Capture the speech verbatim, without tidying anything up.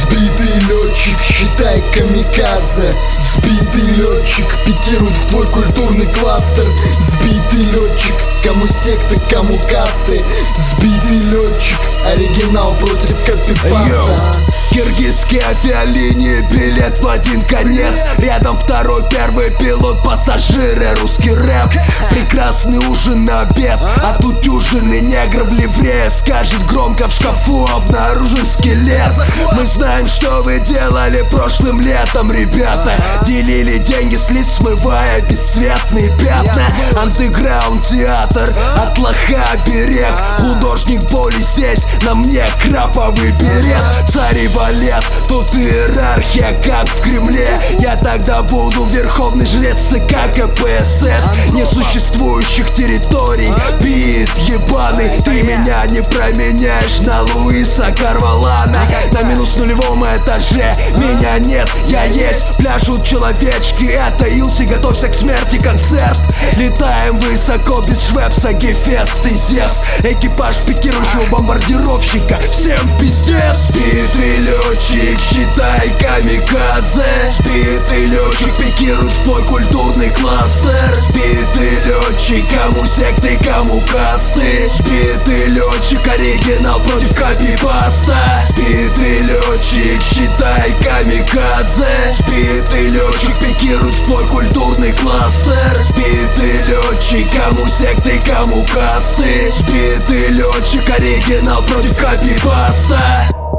Сбитый летчик, считай камикадзе. Сбитый летчик пикирует в твой культурный кластер. Сбитый летчик, кому секты, кому касты. Сбитый летчик, оригинал против копипаста. Киргизские авиалинии, билет в один конец. Рядом второй, первый пилот, пассажиры, русский рэп. Прекрасный ужин на обед, а тут ужин и негр в ливре скажет громко: в шкафу обнаружен скелет. Мы знаем, что вы делали прошлым летом, ребята. Делили деньги с лиц, смывая бесцветные пятна. Андеграунд театр, от лоха берег. Художник боли здесь, на мне краповый берет. Царь и валет, тут иерархия, как в Кремле. Я тогда буду верховный жрец ЦК КПСС. Несуществующих территорий, бит ебаный. Ты меня не променяешь на Луиса Карвалана. На минус нулевом этаже меня нет, я есть. Пляшут человечки, это Илси, готовься к смерти, концерт. Летаем высоко, без Швепса, Гефест и Зевс. Экипаж пикирующего бомбардировщика, всем пиздец. Сбитый летчик, считай камикадзе. Сбитый летчик пикирует в твой культурный кластер. Сбитый летчик, кому секты, кому касты. Сбитый летчик, оригинал против копипаста. Сбитый летчик, считай камикадзе. Сбитый летчик пикирует в твой культурный кластер. Сбитый летчик, кому секты, кому касты. Сбитый летчик, оригинал против копипаста.